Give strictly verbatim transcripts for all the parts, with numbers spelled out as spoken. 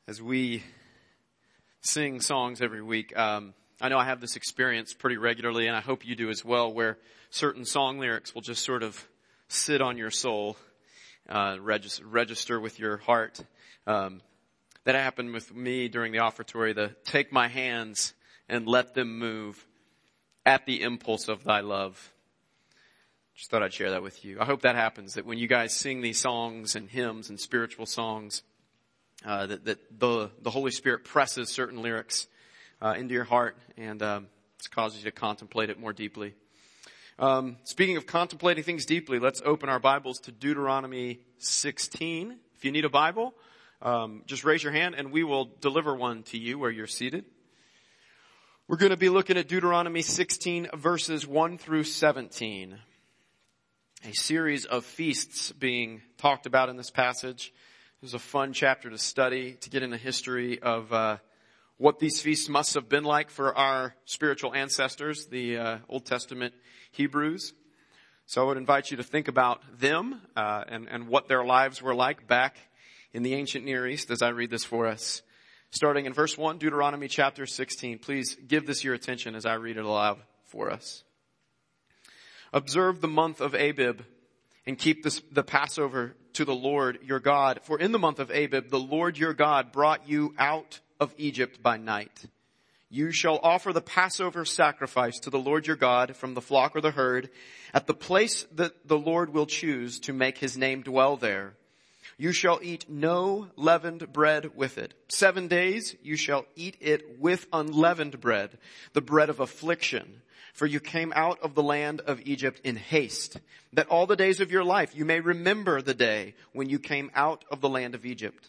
As we sing songs every week, um, I know I have this experience pretty regularly, and I hope you do as well, where certain song lyrics will just sort of sit on your soul, uh, register, register with your heart. Um, that happened with me during the offertory, the "Take my hands and let them move at the impulse of thy love." Just thought I'd share that with you. I hope that happens, that when you guys sing these songs and hymns and spiritual songs, Uh, that, that the, the Holy Spirit presses certain lyrics uh, into your heart and um, it causes you to contemplate it more deeply. Um, speaking of contemplating things deeply, let's open our Bibles to Deuteronomy sixteen. If you need a Bible, um, just raise your hand and we will deliver one to you where you're seated. We're going to be looking at Deuteronomy sixteen, verses one through seventeen. A series of feasts being talked about in this passage. It was a fun chapter to study, to get in the history of uh, what these feasts must have been like for our spiritual ancestors, the uh, Old Testament Hebrews. So I would invite you to think about them uh, and, and what their lives were like back in the ancient Near East as I read this for us. Starting in verse one, Deuteronomy chapter sixteen. Please give this your attention as I read it aloud for us. Observe the month of Abib and keep this, the Passover to the Lord your God. For in the month of Abib, the Lord your God brought you out of Egypt by night. You shall offer the Passover sacrifice to the Lord your God from the flock or the herd at the place that the Lord will choose to make his name dwell there. You shall eat no leavened bread with it. Seven days you shall eat it with unleavened bread, the bread of affliction. For you came out of the land of Egypt in haste, that all the days of your life you may remember the day when you came out of the land of Egypt.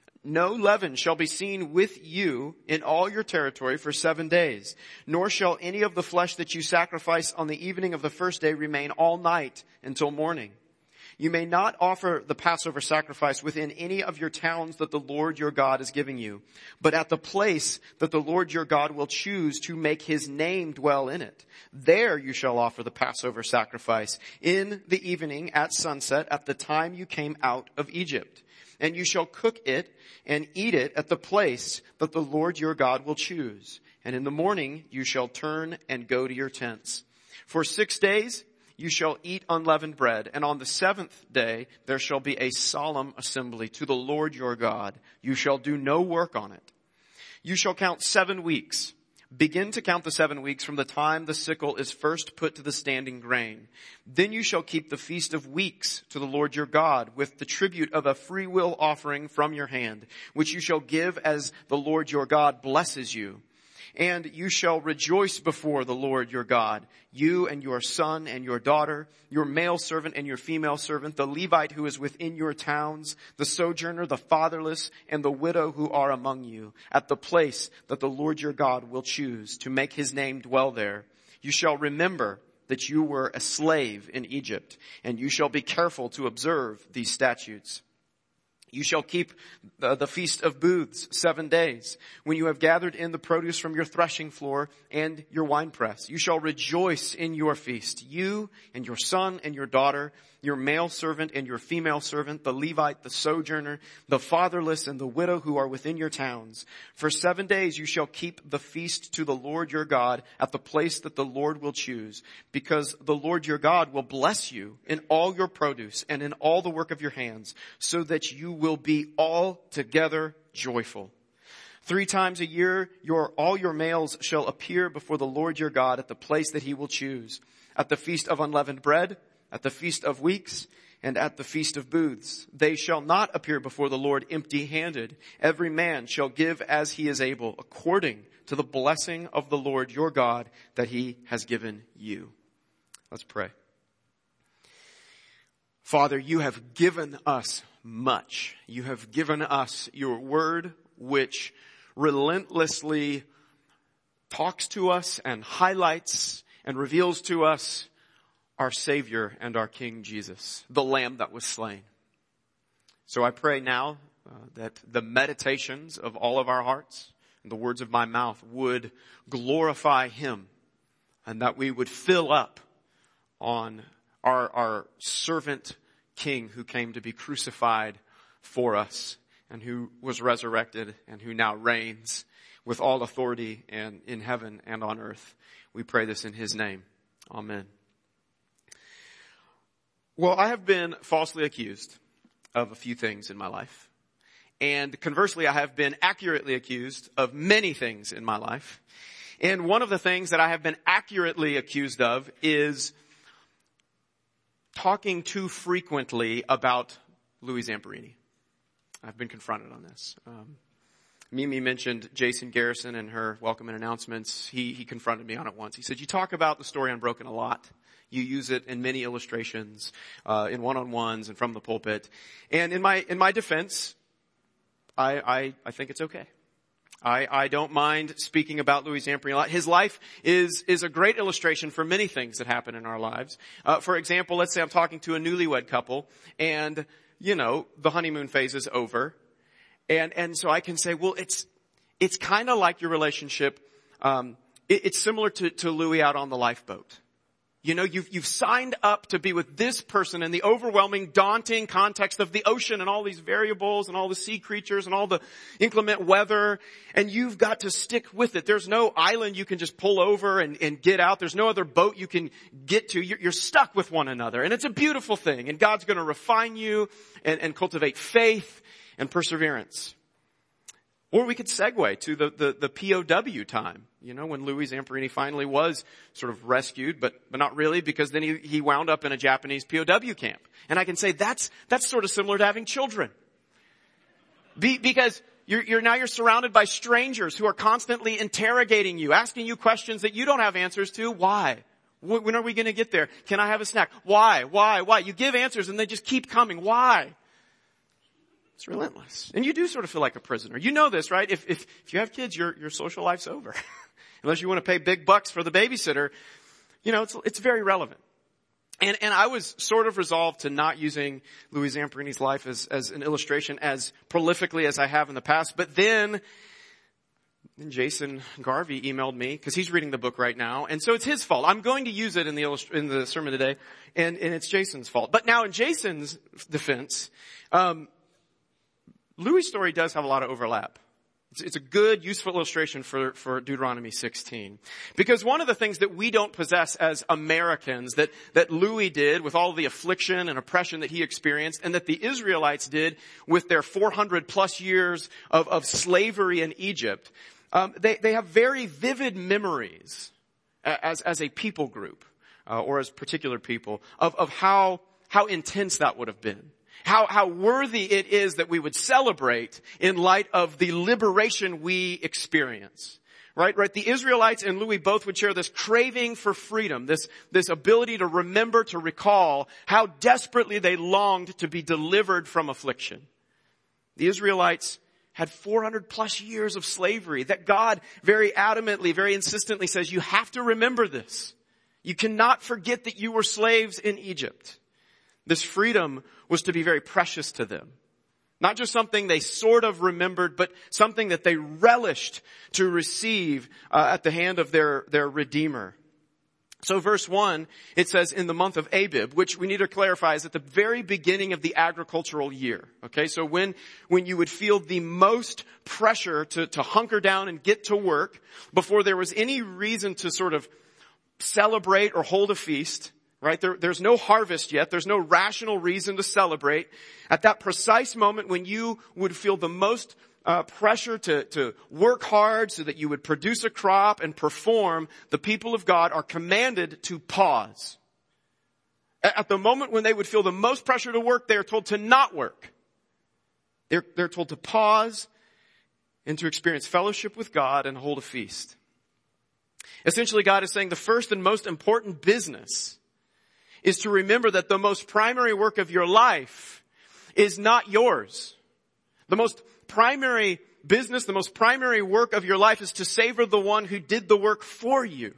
No leaven shall be seen with you in all your territory for seven days, nor shall any of the flesh that you sacrifice on the evening of the first day remain all night until morning. You may not offer the Passover sacrifice within any of your towns that the Lord your God is giving you, but at the place that the Lord your God will choose to make his name dwell in it. There you shall offer the Passover sacrifice in the evening at sunset at the time you came out of Egypt. And you shall cook it and eat it at the place that the Lord your God will choose. And in the morning you shall turn and go to your tents. For six days you shall eat unleavened bread, and on the seventh day there shall be a solemn assembly to the Lord your God. You shall do no work on it. You shall count seven weeks. Begin to count the seven weeks from the time the sickle is first put to the standing grain. Then you shall keep the feast of weeks to the Lord your God with the tribute of a freewill offering from your hand, which you shall give as the Lord your God blesses you. And you shall rejoice before the Lord your God, you and your son and your daughter, your male servant and your female servant, the Levite who is within your towns, the sojourner, the fatherless, and the widow who are among you, at the place that the Lord your God will choose to make his name dwell there. You shall remember that you were a slave in Egypt, and you shall be careful to observe these statutes. You shall keep the, the Feast of Booths seven days, when you have gathered in the produce from your threshing floor and your winepress. You shall rejoice in your feast, you and your son and your daughter, your male servant and your female servant, the Levite, the sojourner, the fatherless, and the widow who are within your towns. For seven days you shall keep the feast to the Lord your God at the place that the Lord will choose, because the Lord your God will bless you in all your produce and in all the work of your hands, so that you will be altogether joyful. Three times a year, your, all your males shall appear before the Lord your God at the place that he will choose, at the feast of unleavened bread, at the feast of weeks, and at the feast of booths. They shall not appear before the Lord empty-handed. Every man shall give as he is able, according to the blessing of the Lord your God that he has given you. Let's pray. Father, you have given us much. You have given us your word, which relentlessly talks to us and highlights and reveals to us our Savior and our King Jesus, the Lamb that was slain. So I pray now uh, that the meditations of all of our hearts and the words of my mouth would glorify him, and that we would fill up on our, our servant King who came to be crucified for us and who was resurrected and who now reigns with all authority and in heaven and on earth. We pray this in his name. Amen. Well, I have been falsely accused of a few things in my life. And conversely, I have been accurately accused of many things in my life. And one of the things that I have been accurately accused of is talking too frequently about Louis Zamperini. I've been confronted on this. Um, Mimi mentioned Jason Garrison in her welcome and announcements. He, he confronted me on it once. He said, you talk about the story Unbroken a lot. You use it in many illustrations, uh, in one-on-ones and from the pulpit. And in my, in my defense, I, I, I think it's okay. I, I don't mind speaking about Louis Zamperini a lot. His life is, is a great illustration for many things that happen in our lives. Uh, for example, let's say I'm talking to a newlywed couple and, you know, the honeymoon phase is over. And, and so I can say, well, it's, it's kind of like your relationship. Um, it, it's similar to, to Louis out on the lifeboat. You know, you've, you've signed up to be with this person in the overwhelming, daunting context of the ocean and all these variables and all the sea creatures and all the inclement weather. And you've got to stick with it. There's no island you can just pull over and, and get out. There's no other boat you can get to. You're, you're stuck with one another. And it's a beautiful thing. And God's going to refine you and, and cultivate faith and perseverance. Or we could segue to the, the, the P O W time, you know, when Louis Zamperini finally was sort of rescued, but, but not really, because then he, he wound up in a Japanese P O W camp. And I can say that's, that's sort of similar to having children. Be, because you're, you're now you're surrounded by strangers who are constantly interrogating you, asking you questions that you don't have answers to. Why? When are we going to get there? Can I have a snack? Why? Why? Why? You give answers and they just keep coming. Why? It's relentless. And you do sort of feel like a prisoner. You know this, right? If, if, if you have kids, your, your social life's over. Unless you want to pay big bucks for the babysitter. You know, it's, it's very relevant. And, and I was sort of resolved to not using Louis Zamperini's life as, as an illustration as prolifically as I have in the past. But then, then Jason Garvey emailed me because he's reading the book right now. And so it's his fault. I'm going to use it in the illust- in the sermon today. And, and it's Jason's fault. But now in Jason's defense, um, Louis' story does have a lot of overlap. It's, it's a good, useful illustration for, for Deuteronomy sixteen. Because one of the things that we don't possess as Americans that, that Louis did with all the affliction and oppression that he experienced, and that the Israelites did with their four hundred plus years of, of slavery in Egypt, um, they, they have very vivid memories as, as a people group, uh, or as particular people, of, of how, how intense that would have been. How, how worthy it is that we would celebrate in light of the liberation we experience. Right, right. The Israelites and Louis both would share this craving for freedom, this, this ability to remember, to recall how desperately they longed to be delivered from affliction. The Israelites had four hundred plus years of slavery that God very adamantly, very insistently says, you have to remember this. You cannot forget that you were slaves in Egypt. This freedom was to be very precious to them. Not just something they sort of remembered, but something that they relished to receive uh, at the hand of their, their Redeemer. So verse one, it says in the month of Abib, which we need to clarify is at the very beginning of the agricultural year. Okay, so when, when you would feel the most pressure to, to hunker down and get to work before there was any reason to sort of celebrate or hold a feast. Right? There, there's no harvest yet. There's no rational reason to celebrate. At that precise moment when you would feel the most uh, pressure to, to work hard so that you would produce a crop and perform, the people of God are commanded to pause. At, at the moment when they would feel the most pressure to work, they are told to not work. They're, they're told to pause and to experience fellowship with God and hold a feast. Essentially, God is saying the first and most important business is to remember that the most primary work of your life is not yours. The most primary business, the most primary work of your life is to savor the one who did the work for you.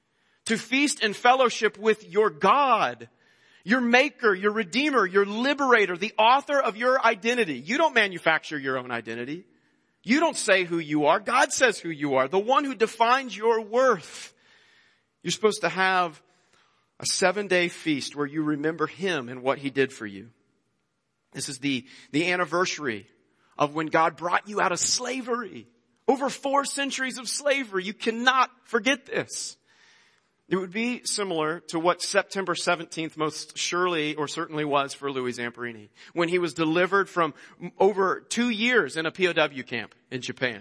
To feast and fellowship with your God, your maker, your redeemer, your liberator, the author of your identity. You don't manufacture your own identity. You don't say who you are. God says who you are. The one who defines your worth. You're supposed to have a seven-day feast where you remember him and what he did for you. This is the, the anniversary of when God brought you out of slavery. Over four centuries of slavery. You cannot forget this. It would be similar to what September seventeenth most surely or certainly was for Louis Zamperini, when he was delivered from over two years in a P O W camp in Japan.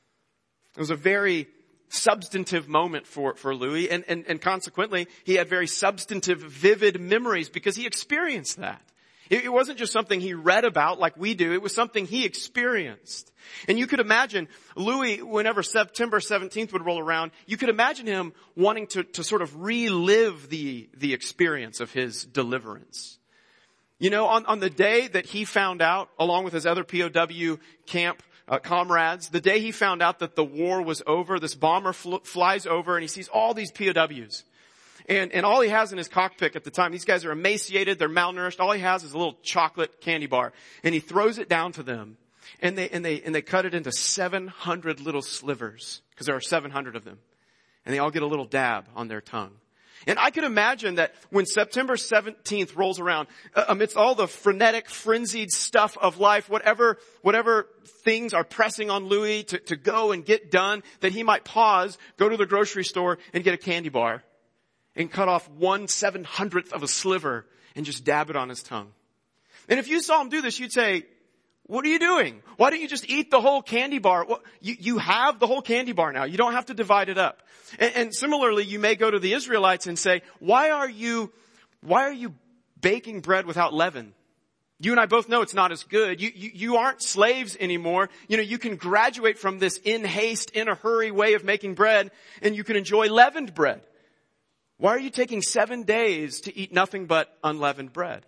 It was a very substantive moment for, for Louis, and, and, and consequently, he had very substantive, vivid memories because he experienced that. It, it wasn't just something he read about like we do, it was something he experienced. And you could imagine Louis, whenever September seventeenth would roll around, you could imagine him wanting to, to sort of relive the, the experience of his deliverance. You know, on, on the day that he found out, along with his other P O W camp uh, comrades, the day he found out that the war was over, this bomber fl- flies over and he sees all these P O Ws. And, and all he has in his cockpit at the time, these guys are emaciated, they're malnourished, all he has is a little chocolate candy bar. And he throws it down to them. And they, and they, and they cut it into seven hundred little slivers, because there are seven hundred of them. And they all get a little dab on their tongue. And I could imagine that when September seventeenth rolls around, uh, amidst all the frenetic, frenzied stuff of life, whatever, whatever things are pressing on Louis to, to go and get done, that he might pause, go to the grocery store and get a candy bar and cut off one seven hundredth of a sliver and just dab it on his tongue. And if you saw him do this, you'd say, what are you doing? Why don't you just eat the whole candy bar? Well, you, you have the whole candy bar now. You don't have to divide it up. And, and similarly, you may go to the Israelites and say, why are you, why are you baking bread without leaven? You and I both know it's not as good. You, you, you aren't slaves anymore. You know, you can graduate from this in haste, in a hurry way of making bread, and you can enjoy leavened bread. Why are you taking seven days to eat nothing but unleavened bread?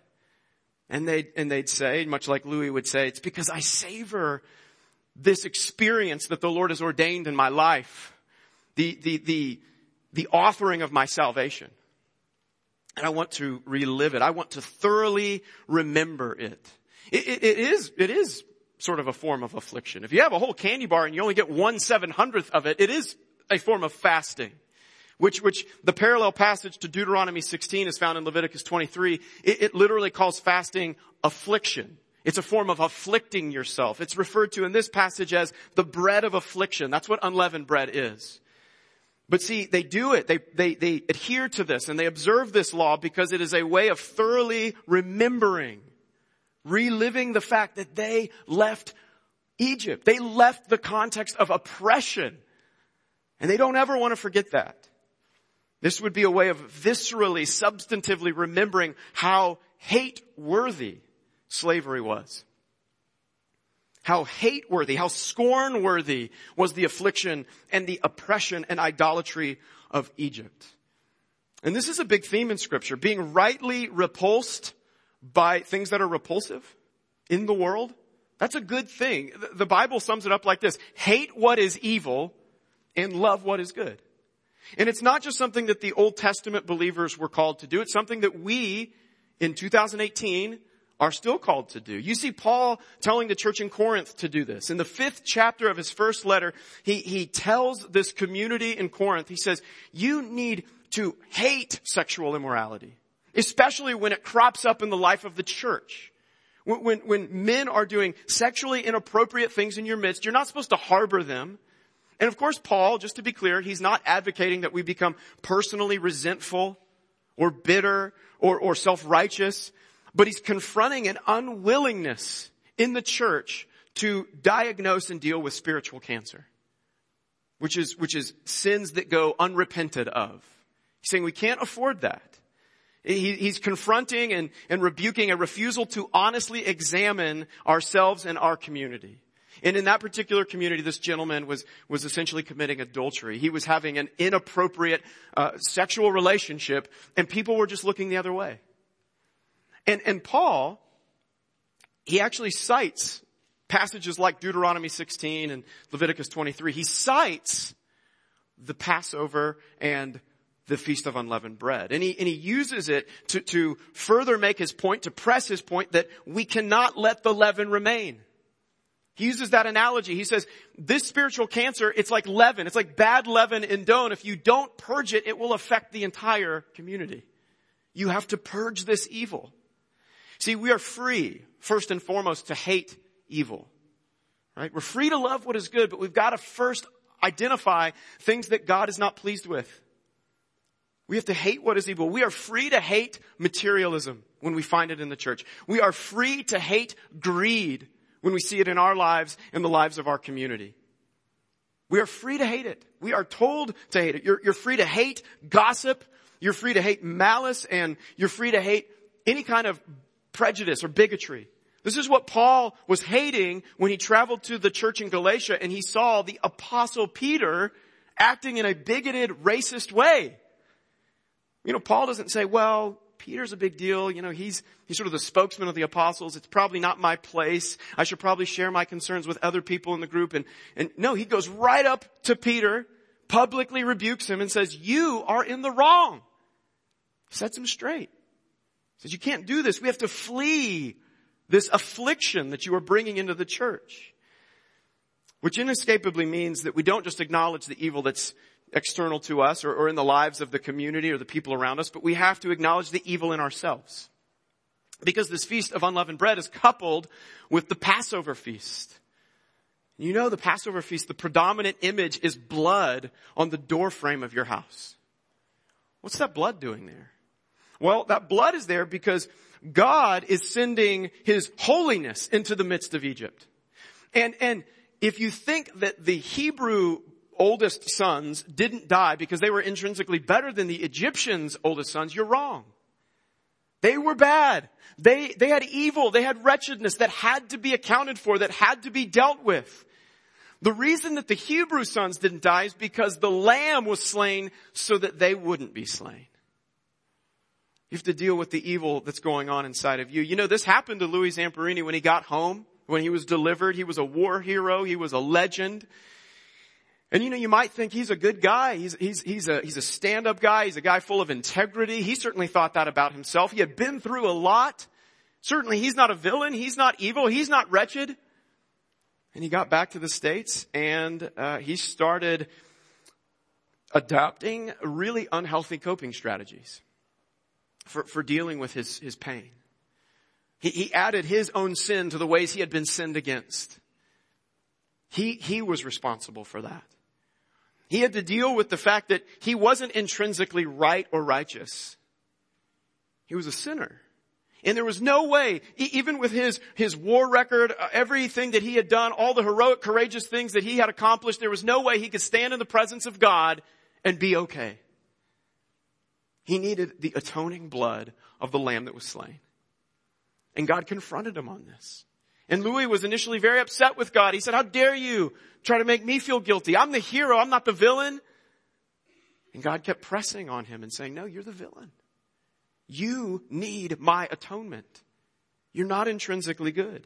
And they'd, and they'd say, much like Louis would say, it's because I savor this experience that the Lord has ordained in my life. The, the, the, the authoring of my salvation. And I want to relive it. I want to thoroughly remember it. It, it, it is, it is sort of a form of affliction. If you have a whole candy bar and you only get one seven hundredth of it, it is a form of fasting. Which, which the parallel passage to Deuteronomy sixteen is found in Leviticus twenty-three. It, it literally calls fasting affliction. It's a form of afflicting yourself. It's referred to in this passage as the bread of affliction. That's what unleavened bread is. But see, they do it. They, they, they adhere to this and they observe this law because it is a way of thoroughly remembering, reliving the fact that they left Egypt. They left the context of oppression. And they don't ever want to forget that. This would be a way of viscerally, substantively remembering how hate-worthy slavery was. How hate-worthy, how scorn-worthy was the affliction and the oppression and idolatry of Egypt. And this is a big theme in Scripture, being rightly repulsed by things that are repulsive in the world. That's a good thing. The Bible sums it up like this: hate what is evil and love what is good. And it's not just something that the Old Testament believers were called to do. It's something that we, in two thousand eighteen, are still called to do. You see Paul telling the church in Corinth to do this. In the fifth chapter of his first letter, he, he tells this community in Corinth, he says, you need to hate sexual immorality, especially when it crops up in the life of the church. When, when, when men are doing sexually inappropriate things in your midst, you're not supposed to harbor them. And of course, Paul, just to be clear, he's not advocating that we become personally resentful or bitter or, or self-righteous, but he's confronting an unwillingness in the church to diagnose and deal with spiritual cancer, which is, which is sins that go unrepented of. He's saying we can't afford that. He, he's confronting and, and rebuking a refusal to honestly examine ourselves and our community. And in that particular community, this gentleman was, was essentially committing adultery. He was having an inappropriate uh, sexual relationship, and people were just looking the other way. And, and Paul, he actually cites passages like Deuteronomy sixteen and Leviticus twenty-three. He cites the Passover and the Feast of Unleavened Bread. And he, and he uses it to, to further make his point, to press his point that we cannot let the leaven remain. He uses that analogy. He says, this spiritual cancer, it's like leaven. It's like bad leaven in dough. And if you don't purge it, it will affect the entire community. You have to purge this evil. See, we are free, first and foremost, to hate evil. Right? We're free to love what is good, but we've got to first identify things that God is not pleased with. We have to hate what is evil. We are free to hate materialism when we find it in the church. We are free to hate greed when we see it in our lives and the lives of our community. We are free to hate it. We are told to hate it. You're, you're free to hate gossip. You're free to hate malice, and you're free to hate any kind of prejudice or bigotry. This is what Paul was hating when he traveled to the church in Galatia and he saw the apostle Peter acting in a bigoted, racist way. You know, Paul doesn't say, well, Peter's a big deal. You know, he's, he's sort of the spokesman of the apostles. It's probably not my place. I should probably share my concerns with other people in the group. And, and no, he goes right up to Peter, publicly rebukes him and says, you are in the wrong. Sets him straight. Says, you can't do this. We have to flee this affliction that you are bringing into the church. Which inescapably means that we don't just acknowledge the evil that's external to us or, or in the lives of the community or the people around us, but we have to acknowledge the evil in ourselves. Because this feast of unleavened bread is coupled with the Passover feast. You know the Passover feast, the predominant image is blood on the doorframe of your house. What's that blood doing there? Well, that blood is there because God is sending His holiness into the midst of Egypt. And, and if you think that the Hebrew oldest sons didn't die because they were intrinsically better than the Egyptians' oldest sons, you're wrong. They were bad. They, they had evil. They had wretchedness that had to be accounted for, that had to be dealt with. The reason that the Hebrew sons didn't die is because the lamb was slain so that they wouldn't be slain. You have to deal with the evil that's going on inside of you. You know, this happened to Louis Zamperini when he got home, when he was delivered. He was a war hero. He was a legend. And you know, you might think he's a good guy. He's, he's, he's a, he's a stand-up guy. He's a guy full of integrity. He certainly thought that about himself. He had been through a lot. Certainly he's not a villain. He's not evil. He's not wretched. And he got back to the States and, uh, he started adopting really unhealthy coping strategies for, for dealing with his, his pain. He, he added his own sin to the ways he had been sinned against. He, he was responsible for that. He had to deal with the fact that he wasn't intrinsically right or righteous. He was a sinner. And there was no way, even with his, his war record, everything that he had done, all the heroic, courageous things that he had accomplished, there was no way he could stand in the presence of God and be okay. He needed the atoning blood of the lamb that was slain. And God confronted him on this. And Louis was initially very upset with God. He said, how dare you try to make me feel guilty? I'm the hero. I'm not the villain. And God kept pressing on him and saying, no, you're the villain. You need my atonement. You're not intrinsically good.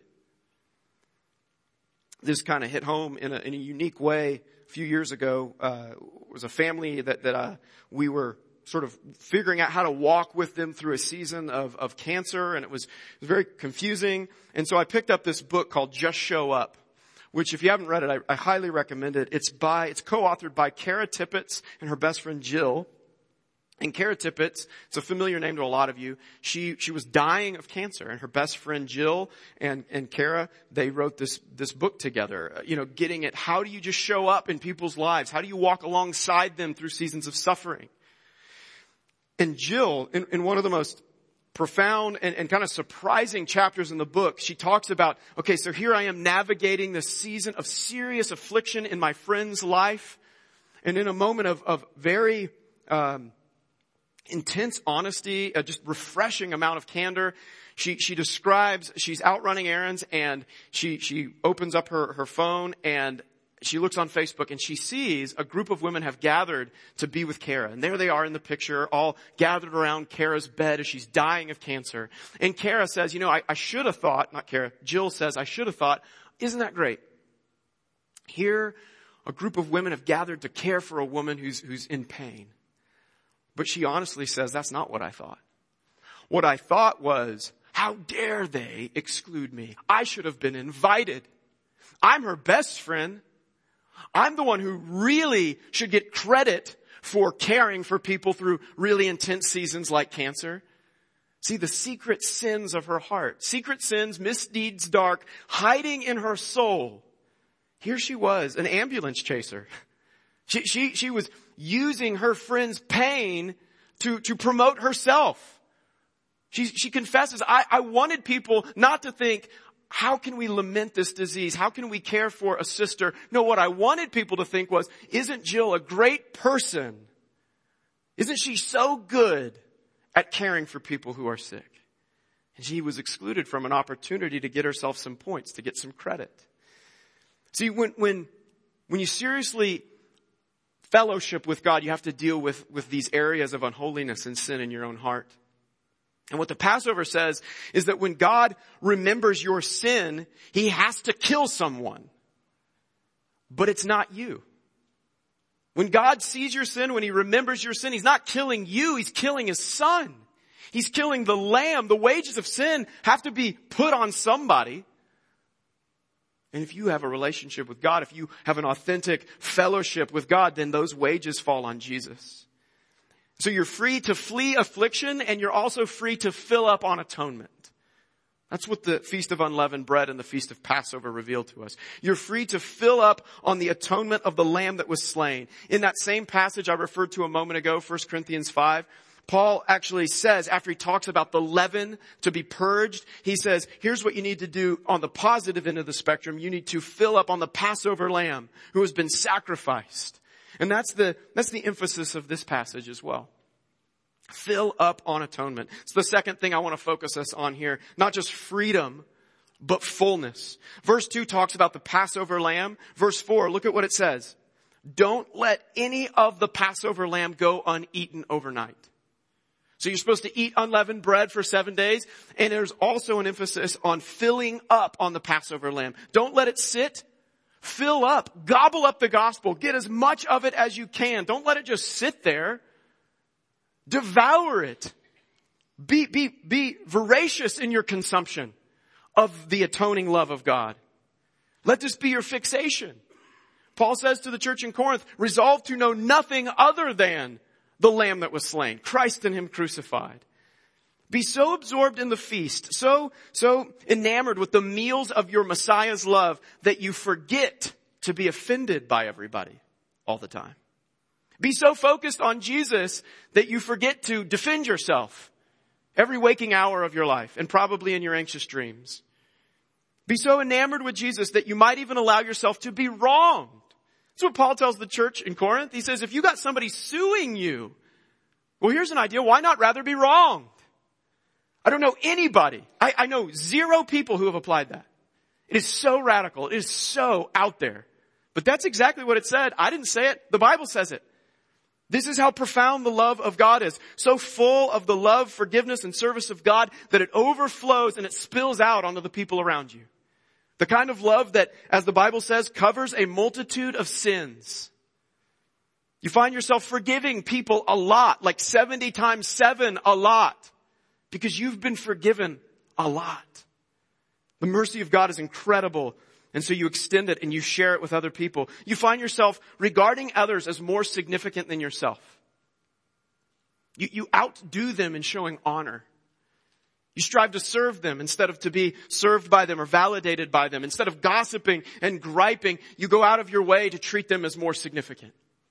This kind of hit home in a, in a unique way. A few years ago, uh, it was a family that, that uh, we were sort of figuring out how to walk with them through a season of, of cancer, and it was, it was very confusing. And so I picked up this book called Just Show Up, which if you haven't read it, I, I highly recommend it. It's by, it's co-authored by Kara Tippett and her best friend Jill. And Kara Tippett, it's a familiar name to a lot of you. She, she was dying of cancer, and her best friend Jill and, and Kara, they wrote this, this book together, you know, getting at how do you just show up in people's lives? How do you walk alongside them through seasons of suffering? And Jill, in, in one of the most profound and, and kind of surprising chapters in the book, she talks about, okay, so here I am navigating this season of serious affliction in my friend's life. And in a moment of, of very, um, intense honesty, a just refreshing amount of candor, she, she describes, she's out running errands and she, she opens up her, her phone and she looks on Facebook and she sees a group of women have gathered to be with Kara. And there they are in the picture, all gathered around Kara's bed as she's dying of cancer. And Kara says, you know, I, I should have thought, not Kara, Jill says, I should have thought, isn't that great? Here, a group of women have gathered to care for a woman who's, who's in pain. But she honestly says, that's not what I thought. What I thought was, how dare they exclude me? I should have been invited. I'm her best friend. I'm the one who really should get credit for caring for people through really intense seasons like cancer. See, the secret sins of her heart, secret sins, misdeeds dark, hiding in her soul, Here she was, an ambulance chaser. She, she, she was using her friend's pain to, to promote herself. She, she confesses, I, I wanted people not to think, how can we lament this disease? How can we care for a sister? No, what I wanted people to think was, isn't Jill a great person? Isn't she so good at caring for people who are sick? And she was excluded from an opportunity to get herself some points, to get some credit. See, when, when, when you seriously fellowship with God, you have to deal with, with these areas of unholiness and sin in your own heart. And what the Passover says is that when God remembers your sin, He has to kill someone. But it's not you. When God sees your sin, when He remembers your sin, He's not killing you, He's killing His Son. He's killing the lamb. The wages of sin have to be put on somebody. And if you have a relationship with God, if you have an authentic fellowship with God, then those wages fall on Jesus. So you're free to flee affliction, and you're also free to fill up on atonement. That's what the Feast of Unleavened Bread and the Feast of Passover reveal to us. You're free to fill up on the atonement of the lamb that was slain. In that same passage I referred to a moment ago, First Corinthians five, Paul actually says, after he talks about the leaven to be purged, he says, here's what you need to do on the positive end of the spectrum. You need to fill up on the Passover lamb who has been sacrificed. And that's the, that's the emphasis of this passage as well. Fill up on atonement. It's the second thing I want to focus us on here. Not just freedom, but fullness. Verse two talks about the Passover lamb. Verse four, look at what it says. Don't let any of the Passover lamb go uneaten overnight. So you're supposed to eat unleavened bread for seven days. And there's also an emphasis on filling up on the Passover lamb. Don't let it sit. Fill up. Gobble up the gospel. Get as much of it as you can. Don't let it just sit there. Devour it. Be, be, be voracious in your consumption of the atoning love of God. Let this be your fixation. Paul says to the church in Corinth, resolve to know nothing other than the lamb that was slain, Christ and Him crucified. Be so absorbed in the feast, so, so enamored with the meals of your Messiah's love that you forget to be offended by everybody all the time. Be so focused on Jesus that you forget to defend yourself every waking hour of your life and probably in your anxious dreams. Be so enamored with Jesus that you might even allow yourself to be wronged. That's what Paul tells the church in Corinth. He says, if you got somebody suing you, well, here's an idea. Why not rather be wronged? I don't know anybody. I, I know zero people who have applied that. It is so radical. It is so out there. But that's exactly what it said. I didn't say it. The Bible says it. This is how profound the love of God is. So full of the love, forgiveness, and service of God that it overflows and it spills out onto the people around you. The kind of love that, as the Bible says, covers a multitude of sins. You find yourself forgiving people a lot, like seventy times seven a lot, because you've been forgiven a lot. The mercy of God is incredible. And so you extend it and you share it with other people. You find yourself regarding others as more significant than yourself. You, you outdo them in showing honor. You strive to serve them instead of to be served by them or validated by them. Instead of gossiping and griping, you go out of your way to treat them as more significant.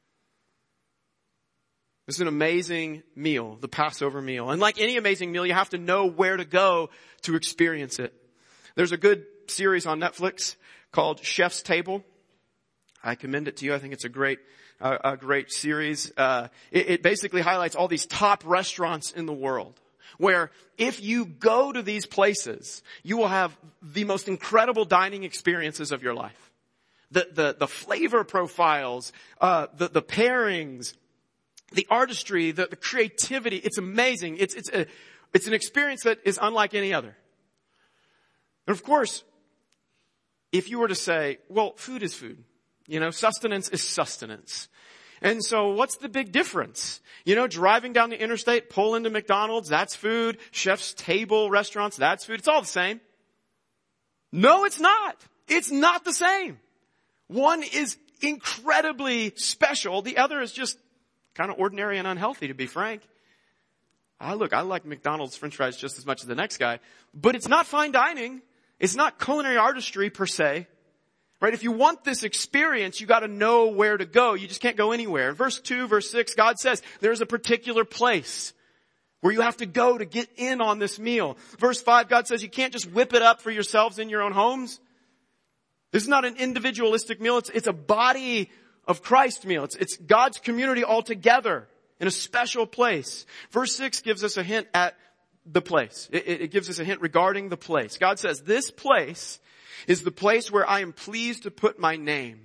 This is an amazing meal, the Passover meal. And like any amazing meal, you have to know where to go to experience it. There's a good series on Netflix called Chef's Table. I commend it to you. I think it's a great, uh, a great series. Uh, it, it basically highlights all these top restaurants in the world, where if you go to these places, you will have the most incredible dining experiences of your life. The, the, the flavor profiles, uh, the, the pairings, the artistry, the, the creativity. It's amazing. It's, it's a, it's an experience that is unlike any other. And of course, if you were to say, well, food is food, you know, sustenance is sustenance. And so what's the big difference? You know, driving down the interstate, pull into McDonald's, that's food. Chef's Table restaurants, that's food. It's all the same. No, it's not. It's not the same. One is incredibly special. The other is just kind of ordinary and unhealthy, to be frank. I look, I like McDonald's French fries just as much as the next guy, but it's not fine dining. It's not culinary artistry per se. Right? If you want this experience, you got to know where to go. You just can't go anywhere. In verse two, verse six, God says there's a particular place where you have to go to get in on this meal. Verse five, God says you can't just whip it up for yourselves in your own homes. This is not an individualistic meal. It's, it's a body of Christ meal. It's, it's God's community all together in a special place. Verse six gives us a hint at the place. It, it, it gives us a hint regarding the place. God says, this place is the place where I am pleased to put my name.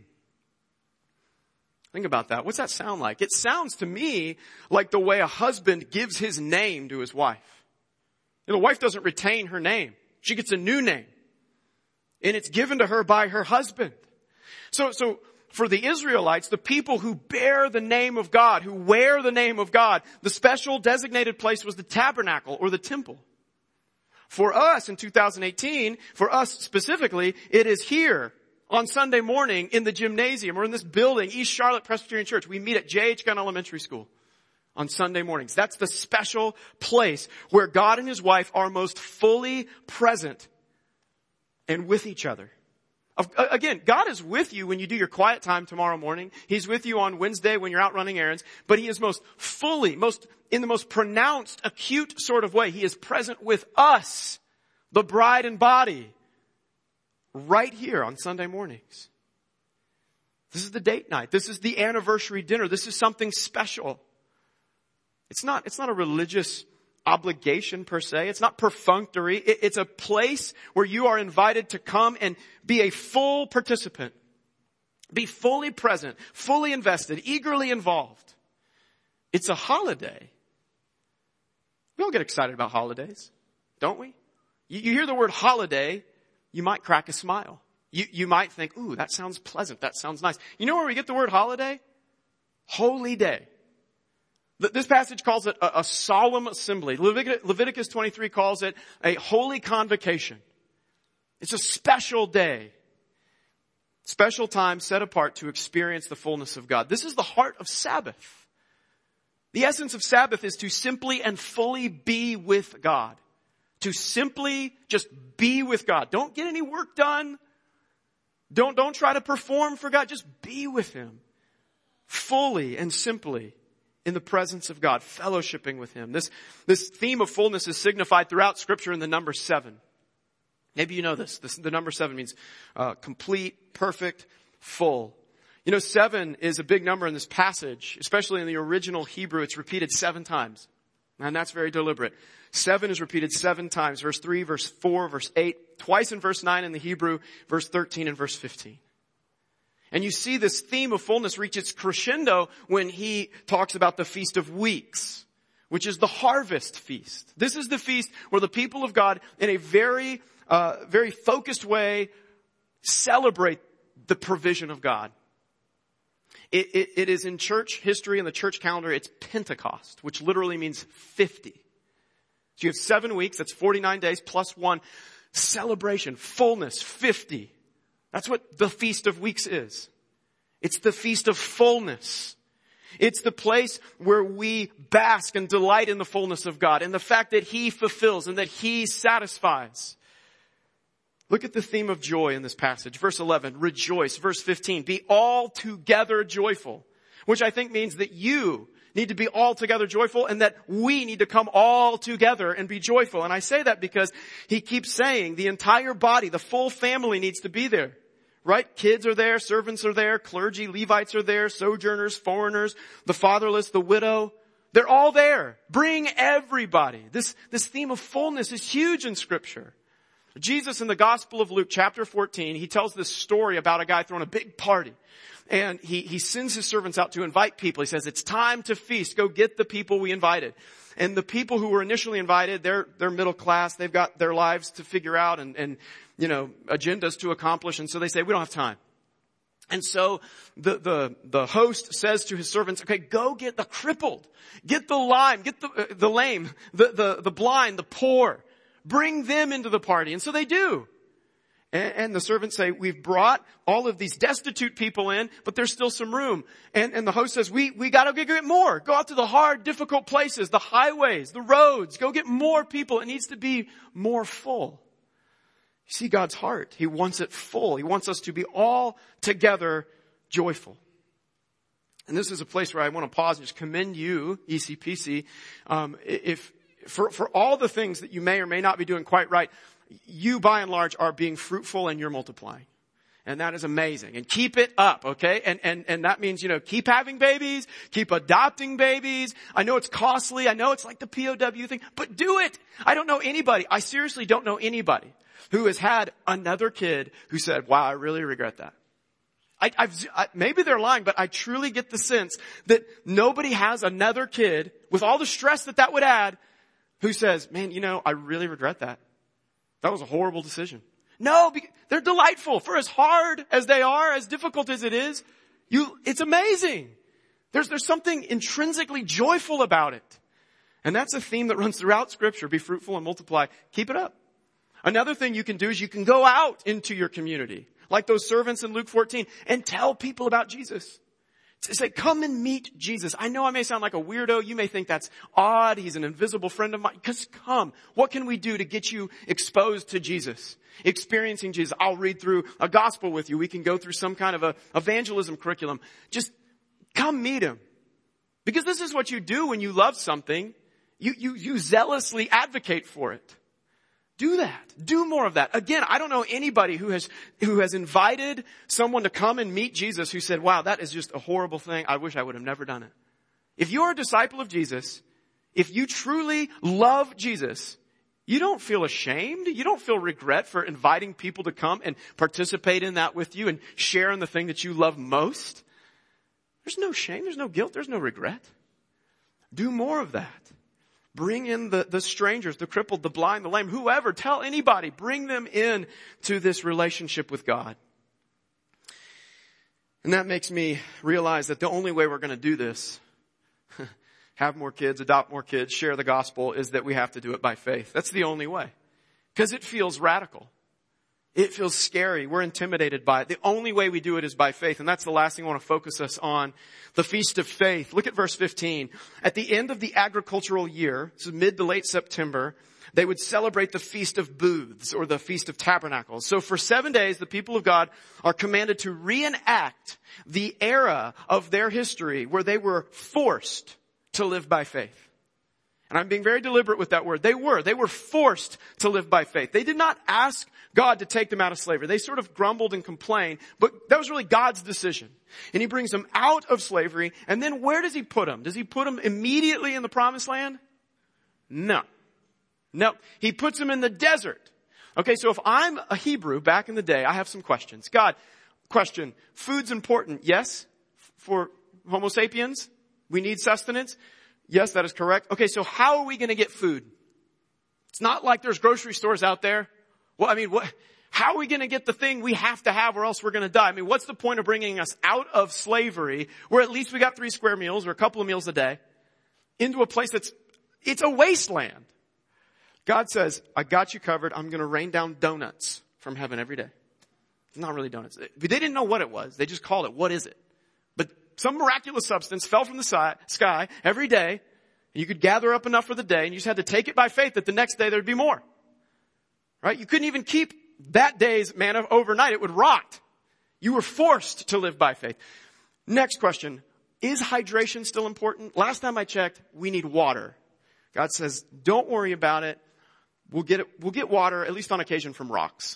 Think about that. What's that sound like? It sounds to me like the way a husband gives his name to his wife. You know, the wife doesn't retain her name. She gets a new name. And it's given to her by her husband. So, so for the Israelites, the people who bear the name of God, who wear the name of God, the special designated place was the tabernacle or the temple. For us in two thousand eighteen, for us specifically, it is here on Sunday morning in the gymnasium or in this building, East Charlotte Presbyterian Church. We meet at J H Gunn Elementary School on Sunday mornings. That's the special place where God and his wife are most fully present and with each other. Again, God is with you when you do your quiet time tomorrow morning. He's with you on Wednesday when you're out running errands. But he is most fully, most in the most pronounced, acute sort of way. He is present with us, the bride and body, right here on Sunday mornings. This is the date night. This is the anniversary dinner. This is something special. It's not, it's not a religious obligation per se. It's not perfunctory. It, it's a place where you are invited to come and be a full participant. Be fully present, fully invested, eagerly involved. It's a holiday. We all get excited about holidays, don't we? You, you hear the word holiday, you might crack a smile. You, you might think, ooh, that sounds pleasant. That sounds nice. You know where we get the word holiday? Holy day. This passage calls it a, a solemn assembly. Leviticus, Leviticus twenty-three calls it a holy convocation. It's a special day. Special time set apart to experience the fullness of God. This is the heart of Sabbath. The essence of Sabbath is to simply and fully be with God. To simply just be with God. Don't get any work done. Don't, don't try to perform for God. Just be with him. Fully and simply in the presence of God, fellowshipping with him. This, this theme of fullness is signified throughout Scripture in the number seven. Maybe you know this. this the number seven means uh, complete, perfect, full. You know, seven is a big number in this passage, especially in the original Hebrew. It's repeated seven times. And that's very deliberate. Seven is repeated seven times. Verse three, verse four, verse eight, twice in verse nine in the Hebrew, verse thirteen and verse fifteen. And you see this theme of fullness reach its crescendo when he talks about the Feast of Weeks, which is the harvest feast. This is the feast where the people of God, in a very, uh, very focused way, celebrate the provision of God. It, it, it is in church history, in the church calendar, it's Pentecost, which literally means fifty. So you have seven weeks, that's forty-nine days plus one. Celebration, fullness, fifty. That's what the Feast of Weeks is. It's the Feast of Fullness. It's the place where we bask and delight in the fullness of God and the fact that he fulfills and that he satisfies. Look at the theme of joy in this passage. Verse eleven, rejoice. Verse fifteen, be altogether joyful, which I think means that you need to be altogether joyful and that we need to come all together and be joyful. And I say that because he keeps saying the entire body, the full family needs to be there. Right? Kids are there, servants are there, clergy, Levites are there, sojourners, foreigners, the fatherless, the widow. They're all there. Bring everybody. This, this theme of fullness is huge in Scripture. Jesus in the Gospel of Luke chapter fourteen, he tells this story about a guy throwing a big party. And he, he sends his servants out to invite people. He says, it's time to feast. Go get the people we invited. And the people who were initially invited, they're, they're middle class. They've got their lives to figure out and, and, you know, agendas to accomplish. And so they say, we don't have time. And so the, the, the host says to his servants, okay, go get the crippled, get the lame, get the, uh, the lame, the, the, the blind, the poor, bring them into the party. And so they do. And, and the servants say, we've brought all of these destitute people in, but there's still some room. And, and the host says, we, we gotta go get more. Go out to the hard, difficult places, the highways, the roads, go get more people. It needs to be more full. see God's heart. He wants it full. He wants us to be all together joyful. And this is a place where I want to pause and just commend you, E C P C, um, if for, for all the things that you may or may not be doing quite right. You, by and large, are being fruitful and you're multiplying. And that is amazing. And keep it up, okay? And, and, and that means, you know, keep having babies, keep adopting babies. I know it's costly. I know it's like the P O W thing, but do it. I don't know anybody. I seriously don't know anybody who has had another kid who said, wow, I really regret that. I, I've, I, maybe they're lying, but I truly get the sense that nobody has another kid with all the stress that that would add who says, man, you know, I really regret that. That was a horrible decision. No, they're delightful. For as hard as they are, as difficult as it is, you, it's amazing. There's, there's something intrinsically joyful about it. And that's a theme that runs throughout Scripture. Be fruitful and multiply. Keep it up. Another thing you can do is you can go out into your community, like those servants in Luke fourteen, and tell people about Jesus. Say, come and meet Jesus. I know I may sound like a weirdo. You may think that's odd. He's an invisible friend of mine. Just come. What can we do to get you exposed to Jesus? Experiencing Jesus. I'll read through a gospel with you. We can go through some kind of a evangelism curriculum. Just come meet him. Because this is what you do when you love something. You, you, you zealously advocate for it. Do that. Do more of that. Again, I don't know anybody who has, who has invited someone to come and meet Jesus who said, wow, that is just a horrible thing. I wish I would have never done it. If you're a disciple of Jesus, if you truly love Jesus, you don't feel ashamed. You don't feel regret for inviting people to come and participate in that with you and share in the thing that you love most. There's no shame. There's no guilt. There's no regret. Do more of that. Bring in the, the strangers, the crippled, the blind, the lame, whoever. Tell anybody. Bring them in to this relationship with God. And that makes me realize that the only way we're going to do this, have more kids, adopt more kids, share the gospel, is that we have to do it by faith. That's the only way. Because it feels radical. It feels scary. We're intimidated by it. The only way we do it is by faith. And that's the last thing I want to focus us on. The Feast of Faith. Look at verse fifteen. At the end of the agricultural year, so mid to late September, they would celebrate the Feast of Booths or the Feast of Tabernacles. So for seven days, the people of God are commanded to reenact the era of their history where they were forced to live by faith. And I'm being very deliberate with that word. They were. They were forced to live by faith. They did not ask God to take them out of slavery. They sort of grumbled and complained, but that was really God's decision. And he brings them out of slavery. And then where does he put them? Does he put them immediately in the promised land? No. No. He puts them in the desert. Okay, so if I'm a Hebrew back in the day, I have some questions. God, question, food's important. Yes. For Homo sapiens, we need sustenance. Yes, that is correct. Okay, so how are we going to get food? It's not like there's grocery stores out there. Well, I mean, what, how are we going to get the thing we have to have or else we're going to die? I mean, what's the point of bringing us out of slavery where at least we got three square meals or a couple of meals a day into a place that's, it's a wasteland? God says, I got you covered. I'm going to rain down donuts from heaven every day. Not really donuts. They didn't know what it was. They just called it, what is it? But some miraculous substance fell from the sky every day. And you could gather up enough for the day and you just had to take it by faith that the next day there'd be more. Right? You couldn't even keep that day's manna overnight. It would rot. You were forced to live by faith. Next question. Is hydration still important? Last time I checked, we need water. God says, don't worry about it. We'll get it, we'll get water, at least on occasion, from rocks.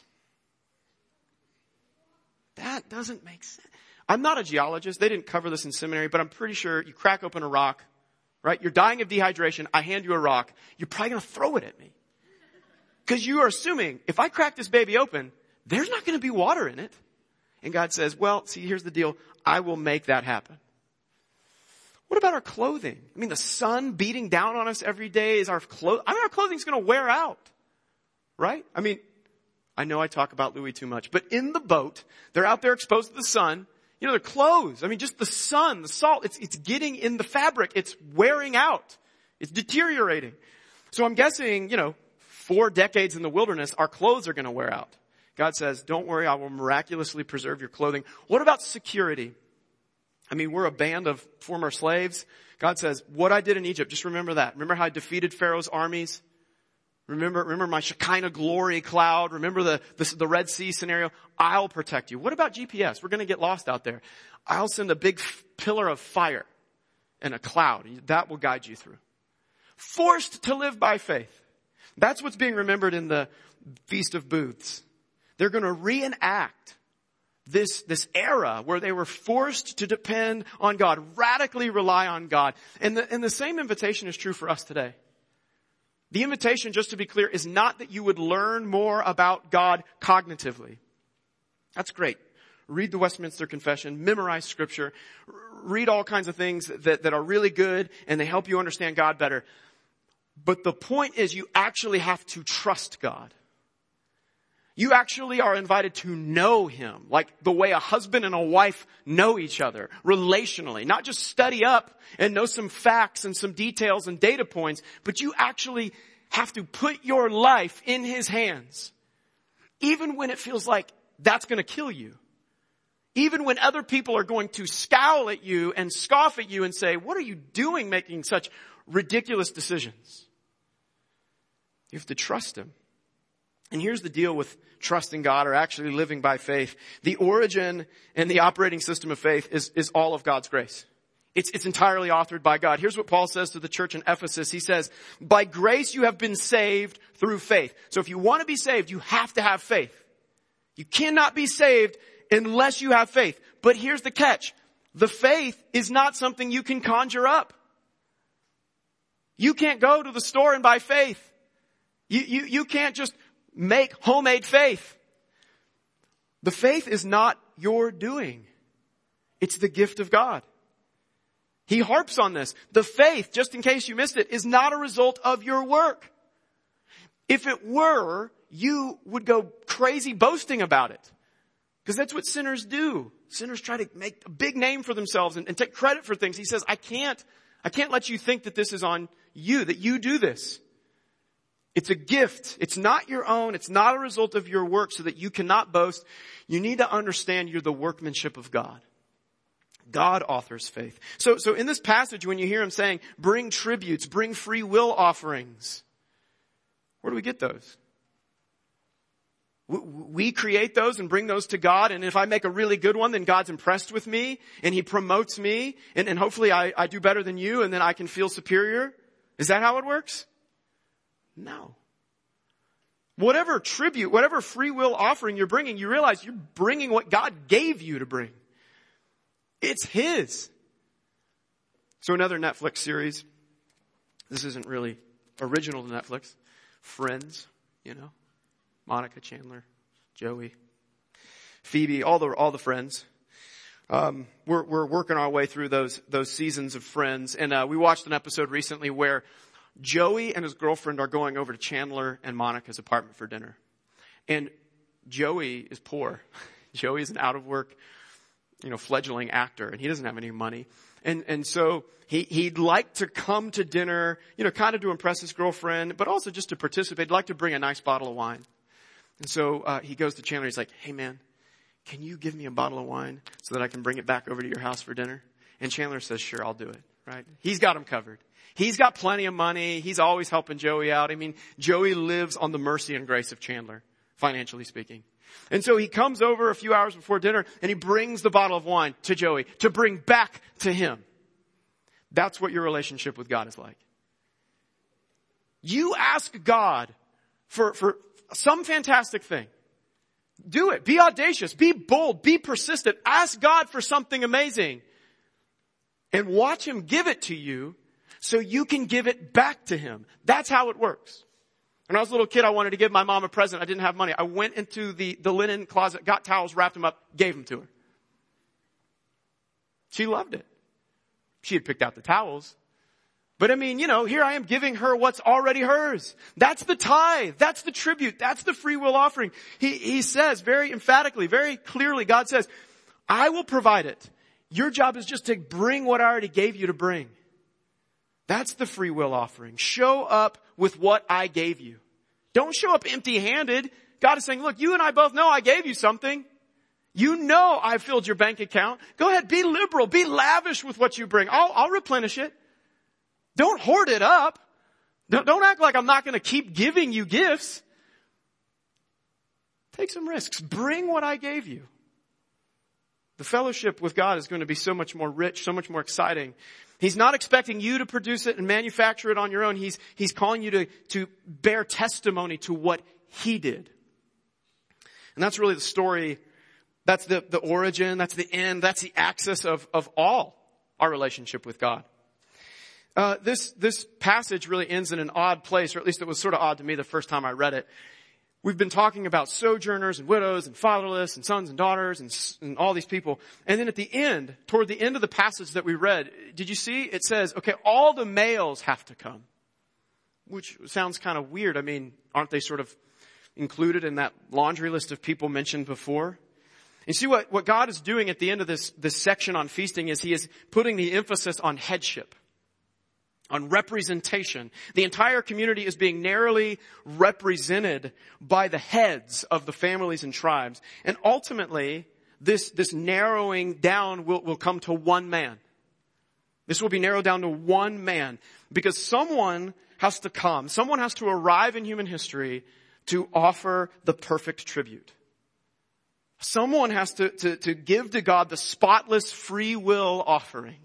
That doesn't make sense. I'm not a geologist. They didn't cover this in seminary, but I'm pretty sure you crack open a rock, right? You're dying of dehydration. I hand you a rock. You're probably going to throw it at me. Because you are assuming if I crack this baby open, there's not going to be water in it. And God says, well, see, here's the deal. I will make that happen. What about our clothing? I mean, the sun beating down on us every day is our clothes. I mean, our clothing's going to wear out, right? I mean, I know I talk about Louis too much, but in the boat, they're out there exposed to the sun. You know, their clothes. I mean, just the sun, the salt, it's, it's getting in the fabric. It's wearing out. It's deteriorating. So I'm guessing, you know, four decades in the wilderness, our clothes are going to wear out. God says, don't worry, I will miraculously preserve your clothing. What about security? I mean, we're a band of former slaves. God says, what I did in Egypt, just remember that. Remember how I defeated Pharaoh's armies? Remember, remember my Shekinah glory cloud. Remember the, the, the Red Sea scenario. I'll protect you. What about G P S? We're going to get lost out there. I'll send a big f- pillar of fire and a cloud. That will guide you through. Forced to live by faith. That's what's being remembered in the Feast of Booths. They're going to reenact this, this era where they were forced to depend on God, radically rely on God. And the, and the same invitation is true for us today. The invitation, just to be clear, is not that you would learn more about God cognitively. That's great. Read the Westminster Confession, memorize Scripture, read all kinds of things that, that are really good and they help you understand God better. But the point is you actually have to trust God. You actually are invited to know Him, like the way a husband and a wife know each other, relationally. Not just study up and know some facts and some details and data points, but you actually have to put your life in His hands. Even when it feels like that's going to kill you. Even when other people are going to scowl at you and scoff at you and say, what are you doing making such ridiculous decisions? You have to trust Him. And here's the deal with trusting God or actually living by faith. The origin and the operating system of faith is, is all of God's grace. It's, it's entirely authored by God. Here's what Paul says to the church in Ephesus. He says, by grace you have been saved through faith. So if you want to be saved, you have to have faith. You cannot be saved unless you have faith. But here's the catch. The faith is not something you can conjure up. You can't go to the store and buy faith. You, you, you can't just make homemade faith. The faith is not your doing. It's the gift of God. He harps on this. The faith, just in case you missed it, is not a result of your work. If it were, you would go crazy boasting about it. Because that's what sinners do. Sinners try to make a big name for themselves and, and take credit for things. He says, I can't, I can't let you think that this is on you, that you do this. It's a gift. It's not your own. It's not a result of your work so that you cannot boast. You need to understand you're the workmanship of God. God authors faith. So, so in this passage, when you hear him saying, bring tributes, bring free will offerings, where do we get those? We create those and bring those to God. And if I make a really good one, then God's impressed with me and He promotes me. And, and hopefully I, I do better than you and then I can feel superior. Is that how it works? No. Whatever tribute, whatever free will offering you're bringing, you realize you're bringing what God gave you to bring. It's His. So another Netflix series. This isn't really original to Netflix. Friends, you know. Monica, Chandler, Joey, Phoebe, all the all the friends. Um, we're we're working our way through those those seasons of Friends, and uh, we watched an episode recently where Joey and his girlfriend are going over to Chandler and Monica's apartment for dinner, and Joey is poor. Joey is an out of work, you know, fledgling actor, and he doesn't have any money, and and so he he'd like to come to dinner, you know, kind of to impress his girlfriend, but also just to participate. He'd like to bring a nice bottle of wine. And so uh, he goes to Chandler. He's like, hey, man, can you give me a bottle of wine so that I can bring it back over to your house for dinner? And Chandler says, sure, I'll do it. Right? He's got him covered. He's got plenty of money. He's always helping Joey out. I mean, Joey lives on the mercy and grace of Chandler, financially speaking. And so he comes over a few hours before dinner and he brings the bottle of wine to Joey to bring back to him. That's what your relationship with God is like. You ask God for, for, some fantastic thing. Do it. Be audacious. Be bold. Be persistent. Ask God for something amazing. And watch Him give it to you so you can give it back to Him. That's how it works. When I was a little kid, I wanted to give my mom a present. I didn't have money. I went into the, the linen closet, got towels, wrapped them up, gave them to her. She loved it. She had picked out the towels. But I mean, you know, here I am giving her what's already hers. That's the tithe. That's the tribute. That's the free will offering. He, he says very emphatically, very clearly, God says, I will provide it. Your job is just to bring what I already gave you to bring. That's the free will offering. Show up with what I gave you. Don't show up empty-handed. God is saying, look, you and I both know I gave you something. You know I filled your bank account. Go ahead, be liberal, be lavish with what you bring. I'll, I'll replenish it. Don't hoard it up. Don't, don't act like I'm not going to keep giving you gifts. Take some risks. Bring what I gave you. The fellowship with God is going to be so much more rich, so much more exciting. He's not expecting you to produce it and manufacture it on your own. He's, he's calling you to, to bear testimony to what He did. And that's really the story. That's the, the origin. That's the end. That's the axis of, of all our relationship with God. Uh, this, this passage really ends in an odd place, or at least it was sort of odd to me the first time I read it. We've been talking about sojourners and widows and fatherless and sons and daughters and, and all these people. And then at the end, toward the end of the passage that we read, did you see? It says, okay, all the males have to come. Which sounds kind of weird. I mean, aren't they sort of included in that laundry list of people mentioned before? You see what, what God is doing at the end of this, this section on feasting is He is putting the emphasis on headship. On representation. The entire community is being narrowly represented by the heads of the families and tribes. And ultimately, this, this narrowing down will, will come to one man. This will be narrowed down to one man. Because someone has to come, someone has to arrive in human history to offer the perfect tribute. Someone has to, to, to give to God the spotless free will offering.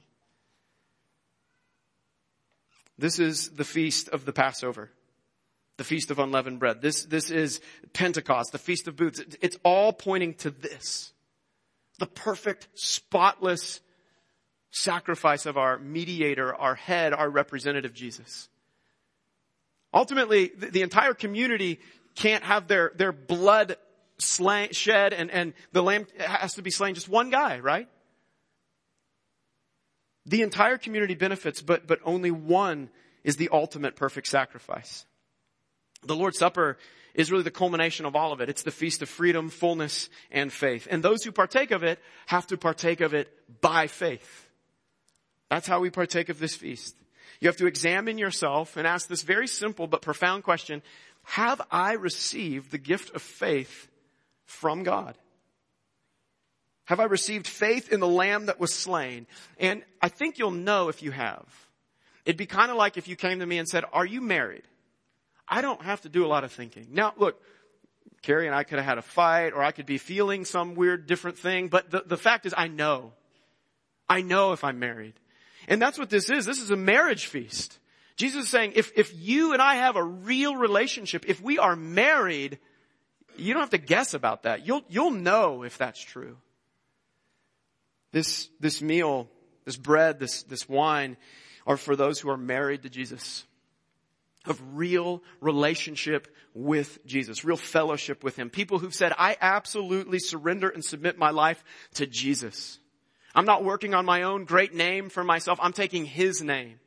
This is the feast of the Passover, the feast of unleavened bread. This, this is Pentecost, the feast of booths. It's all pointing to this, the perfect, spotless sacrifice of our mediator, our head, our representative, Jesus. Ultimately, the, the entire community can't have their, their blood slain, shed and, and the lamb has to be slain. Just one guy, right? The entire community benefits, but, but only one is the ultimate perfect sacrifice. The Lord's Supper is really the culmination of all of it. It's the feast of freedom, fullness, and faith. And those who partake of it have to partake of it by faith. That's how we partake of this feast. You have to examine yourself and ask this very simple but profound question. Have I received the gift of faith from God? Have I received faith in the Lamb that was slain? And I think you'll know if you have. It'd be kind of like if you came to me and said, are you married? I don't have to do a lot of thinking. Now, look, Carrie and I could have had a fight, or I could be feeling some weird different thing. But the, the fact is, I know. I know if I'm married. And that's what this is. This is a marriage feast. Jesus is saying, if, if you and I have a real relationship, if we are married, you don't have to guess about that. You'll, you'll know if that's true. This, this meal, this bread, this, this wine are for those who are married to Jesus. Of real relationship with Jesus. Real fellowship with Him. People who've said, I absolutely surrender and submit my life to Jesus. I'm not working on my own great name for myself. I'm taking His name.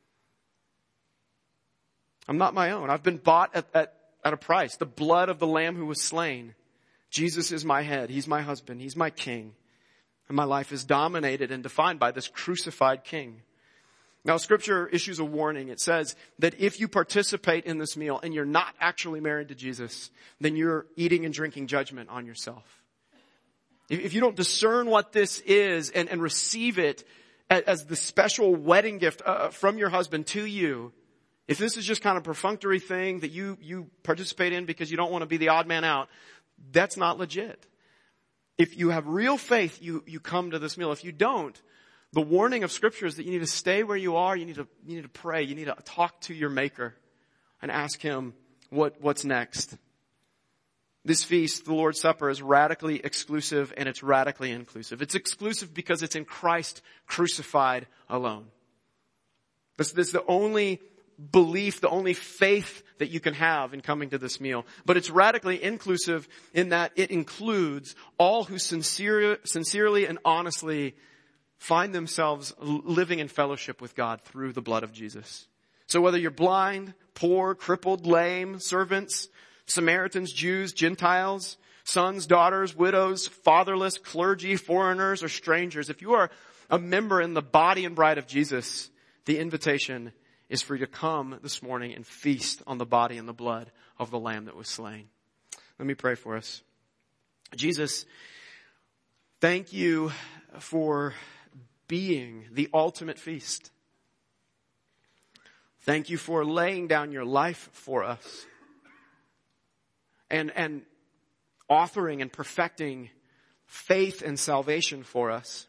I'm not my own. I've been bought at, at, at a price. The blood of the Lamb who was slain. Jesus is my head. He's my husband. He's my king. And my life is dominated and defined by this crucified King. Now, Scripture issues a warning. It says that if you participate in this meal and you're not actually married to Jesus, then you're eating and drinking judgment on yourself. If you don't discern what this is and, and receive it as, as the special wedding gift uh, from your husband to you, if this is just kind of a perfunctory thing that you, you participate in because you don't want to be the odd man out, that's not legit. If you have real faith, you, you come to this meal. If you don't, the warning of Scripture is that you need to stay where you are. You need to, you need to pray. You need to talk to your Maker and ask Him what, what's next. This feast, the Lord's Supper, is radically exclusive and it's radically inclusive. It's exclusive because it's in Christ crucified alone. This, this is the only belief, the only faith that you can have in coming to this meal. But it's radically inclusive in that it includes all who sincere, sincerely and honestly find themselves living in fellowship with God through the blood of Jesus. So whether you're blind, poor, crippled, lame, servants, Samaritans, Jews, Gentiles, sons, daughters, widows, fatherless, clergy, foreigners, or strangers, if you are a member in the body and bride of Jesus, the invitation is for you to come this morning and feast on the body and the blood of the Lamb that was slain. Let me pray for us. Jesus, thank you for being the ultimate feast. Thank you for laying down your life for us and, and authoring and perfecting faith and salvation for us.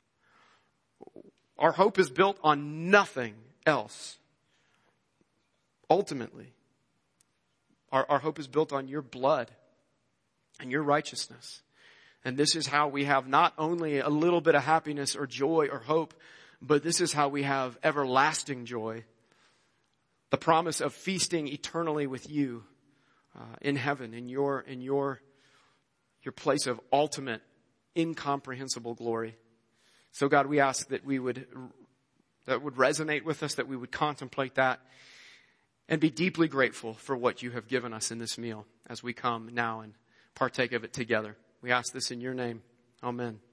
Our hope is built on nothing else. Ultimately, our, our hope is built on your blood and your righteousness. And this is how we have not only a little bit of happiness or joy or hope, but this is how we have everlasting joy. The promise of feasting eternally with you uh, in heaven, in your, in your, your place of ultimate, incomprehensible glory. So God, we ask that we would, that would resonate with us, that we would contemplate that and be deeply grateful for what you have given us in this meal as we come now and partake of it together. We ask this in your name. Amen.